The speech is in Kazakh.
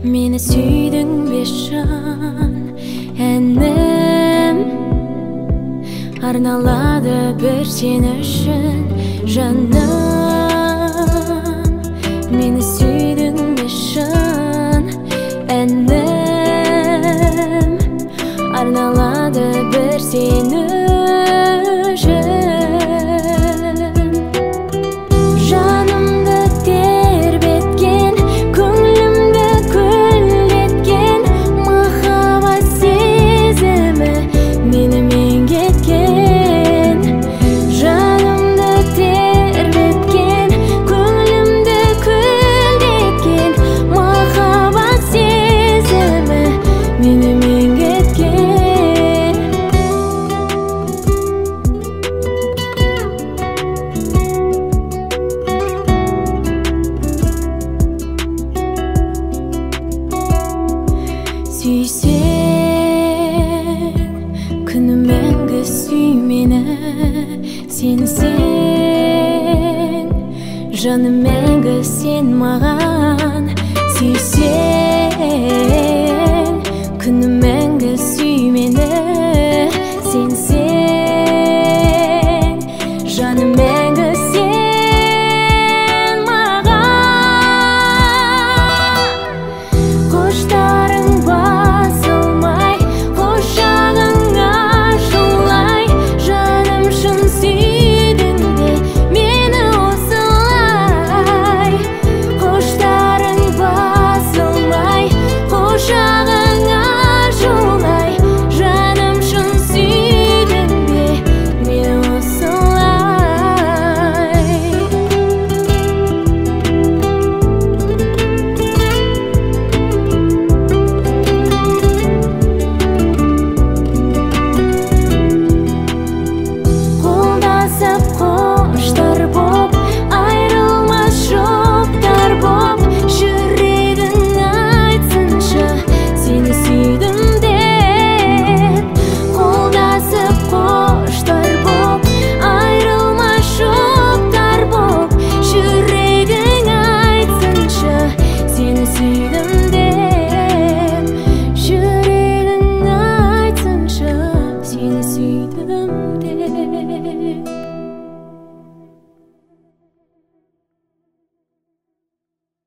Meni süydün beşan әнім арналады бір сен үшін жаным. Мені süydün beşan әнім арналады бір сен үшін. Жанымды тербеткен, көңілімді көлдеткен махаббат сезімі менімен кеткен. Жанымды тербеткен, көңілімді көлдеткен махаббат сезімі менімен кеткен. Сүйсең, күні мәңгі сүй мені, сенсең, жаным мәңгі сен маған. Сүйсең, күні мәңгі сүй мені, сенсең, жаным мәңгі сен маған. Құштарың басылмай, құшағың ашылмай, жаным шын сүйдің бе мені осылай. Құштарың басылмай, құшағың ашылмай, жаным шын сүйдің бе мені осылай. Қолдасып қоштар боп, айрылмас жоқтар боп, жүрегің айтсыншы сені сүйдім деп. Қолдасып қоштар боп, айрылмас жоқтар боп, жүрегің айтсыншы сені сүйдім